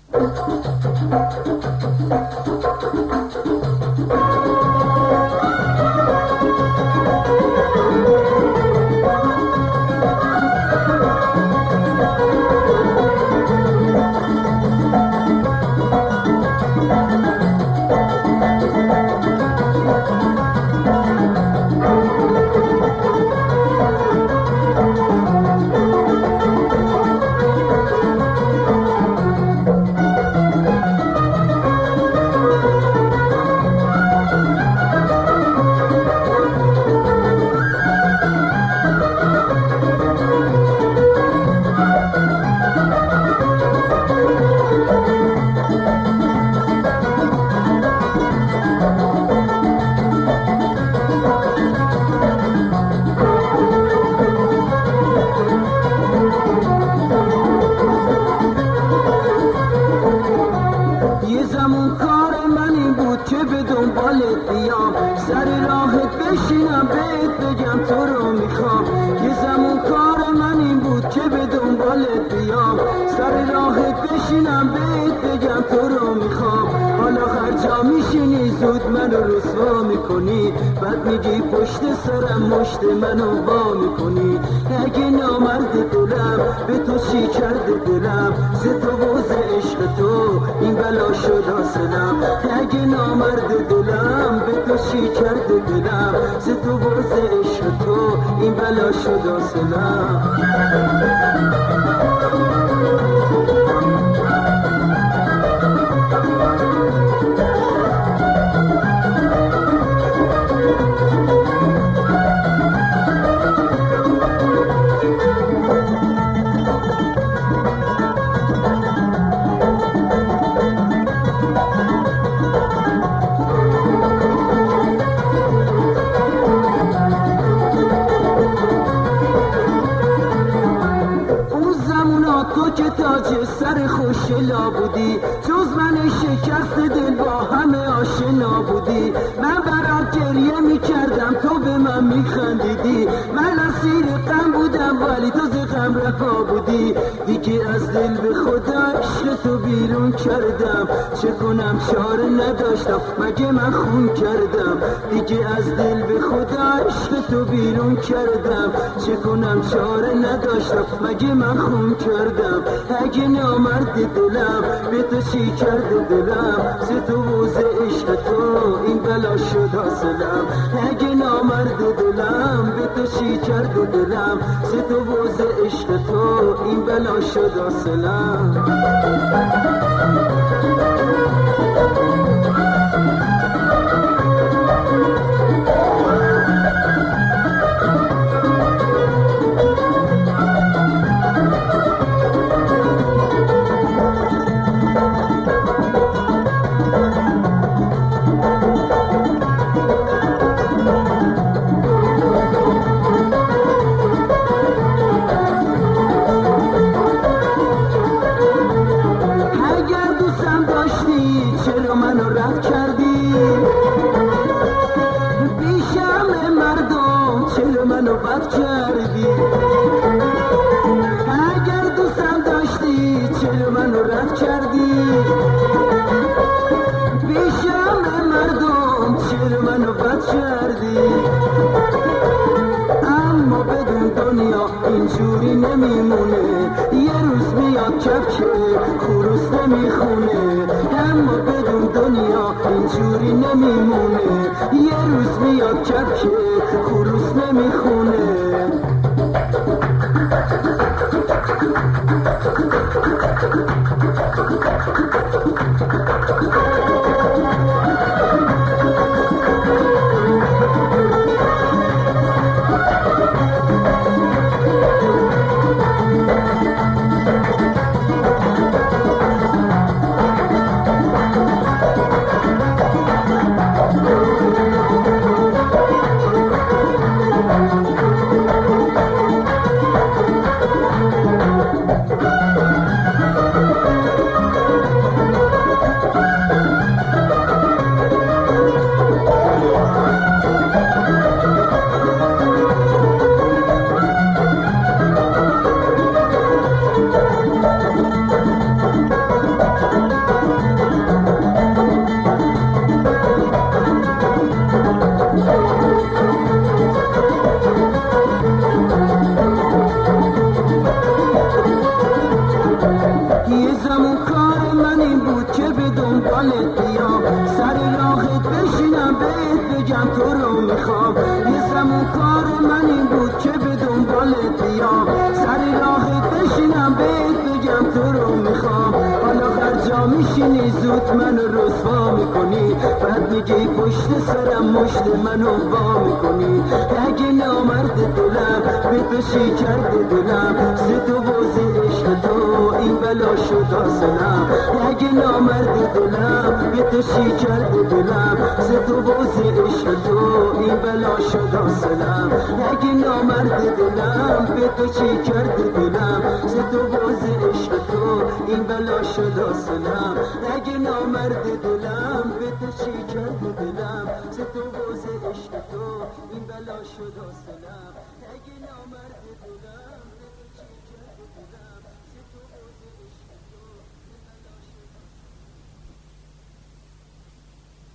منو وا میکنی اگه نامرد دلم به تو چی کرده دلم ز تو و ز عشق تو این بلا شد حاصلم اگه نامرد دلم به تو چی کرده دلم ز تو و ز عشق تو این بلا شد حاصلم سر خوشلا بودی جز من شکست دل با همه آشنا بودی من برات گریه میکردم تو به من میخندیدی من اسیر غم بودم ولی تو ز غم رها بودی دیگه از دل به خدا عشق تو بیرون کردم چه کنم چاره نداشتم مگه من خون کردم دیگه از دل به خدا عشق تو بیرون کردم چه کنم چاره نداشتم مگه من خون کردم اگه نامرد دلم به تو چی کرده دلم ز تو و ز عشق تو این بلا شد حاصلم اگه نامرد دلم به تو چی کرده دلم ز تو و ز عشق تو این بلا شد حاصلم اما بدون دنیا اینجوری نمیمونه یه روز میاد کفش خروس نمیخونه اما بدون دنیا اینجوری نمیمونه یه روز میاد کفش خروس نمیخونه زمان کار من این بود که به دنبالت بیام سر راهت بشینم بهت بگم تو رو میخوام یه زمان کار من این بود که به دنبالت بیام سر راهت بشینم بهت بگم تو رو میخوام حالا هر جا میشینی زود منو رسوا میکنی بعد میگی پشت سرم مشت منو وا میکنی اگه نامرد دلم به تو شکر دلم زد و بازی عشق تو این بلا شد حاصلم اگه نامرد دلم به تو شکر دلم زد و بازی عشق تو این بلا شد حاصلم اگه نامرد دلم به تو شکر دلم زد و بازی عشق تو این بلا شد حاصلم اگه نامرد دلم به تو شکر